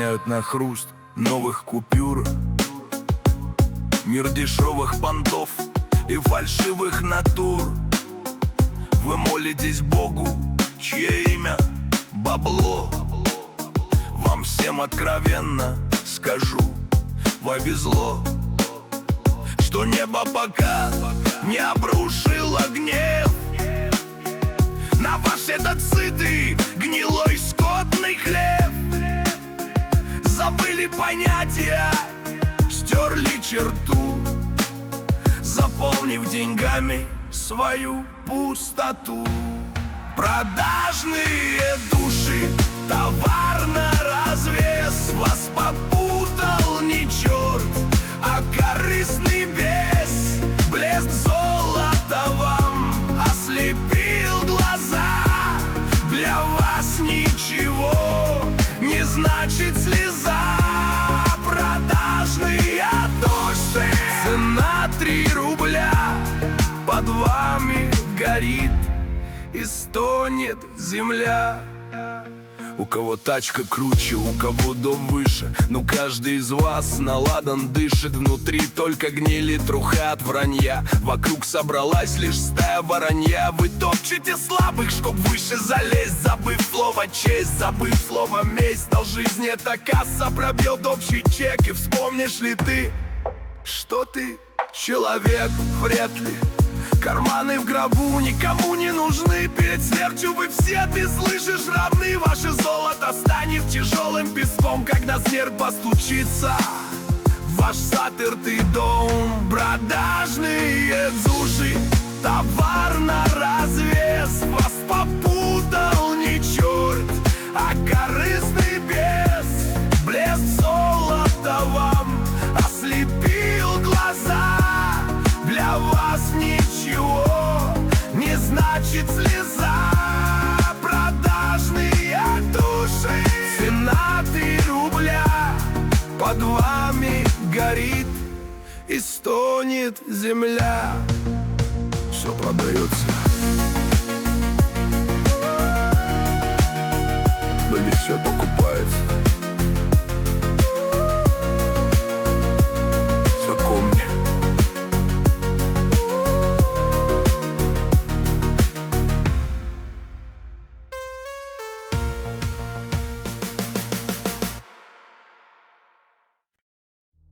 меняют на хруст новых купюр. Мир дешевых понтов и фальшивых натур. Вы молитесь Богу, чье имя бабло. Вам всем откровенно скажу, повезло, что небо пока не обрушило гнев на ваш этот сытый, гнилой скотный хлеб. Забыли понятия, стерли черту, заполнив деньгами свою пустоту. Продажные души, товар на развес. Вас попутал не черт, а корыстный бес. Блеск золота вам ослепил глаза. Для вас ничего не значит слеза. Продажные души. Цена 3 рубля под вами горит и стонет земля. У кого тачка круче, у кого дом выше, но каждый из вас наладан дышит. Внутри только гнили труха от вранья. Вокруг собралась лишь стая воронья. Вы топчете слабых, чтоб выше залезть, забыв слово честь, забыв слово месть. Но жизнь эта касса пробьет общий чек. И вспомнишь ли ты, что ты человек? Вряд ли. Карманы в гробу никому не нужны. Перед смертью вы все, ты слышишь, равны. Ваше золото станет тяжелым песком, когда смерть постучится в ваш запертый дом. Продажные души, товар на развес. Вас попутал не черт, а корыстный бес. Блеск золота вам ослепил глаза. Для вас ничего не значит слеза. Продажные души. Цена 3 рубля под вами горит и стонет земля. Все продается. Люди все покупают.